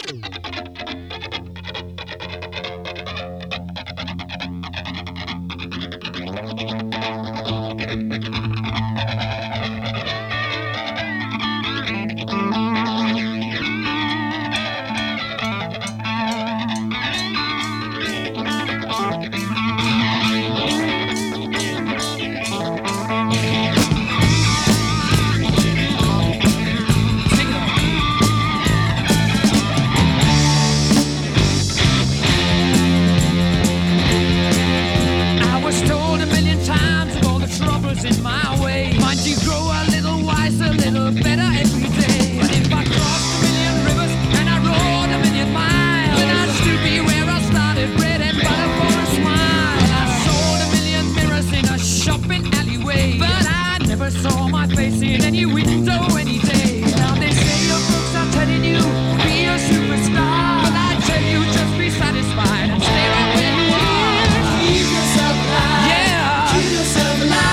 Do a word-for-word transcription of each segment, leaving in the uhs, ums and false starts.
In my way, might you grow a little wiser, a little better every day. But if I crossed a million rivers and I rode a million miles, then I'd still be where I started, bread and butter for a smile. I sold a million mirrors in a shopping alleyway, but I never saw my face in any window any day. Now they say your books are telling you be a superstar, but I tell you just be satisfied and stay right where you are. Keep yourself alive. Yeah. Keep yourself alive.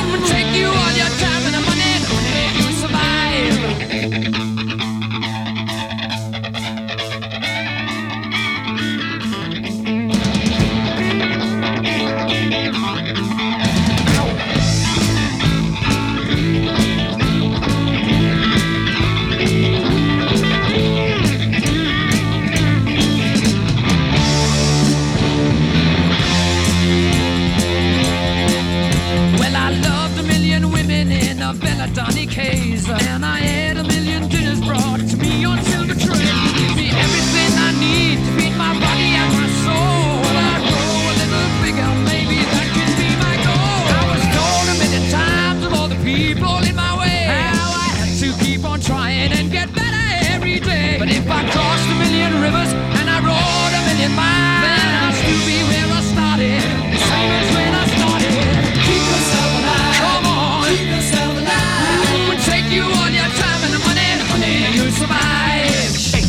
Donny K's, and I had a million dinners brought to me on silver tray. Give me everything I need to feed my body and my soul. When I grow a little bigger, maybe that can be my goal. I was told a million times of all the people in my way how I had to keep on trying and get better every day. But if I crossed a million rivers and I rode a million miles, then I'll still be where I started, the same as when I started. Keep yourself alive. Come on. Keep yourself alive. Take you all your time and the money, money, you'll survive. Shake.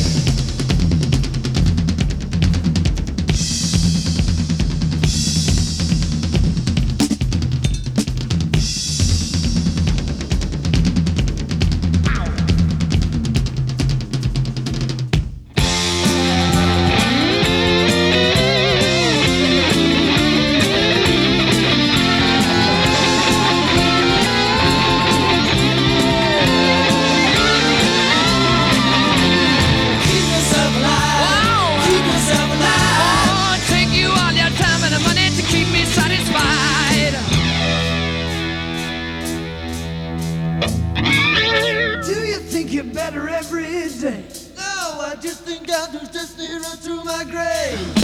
Better every day. No, I just think I'll just steer through my grave.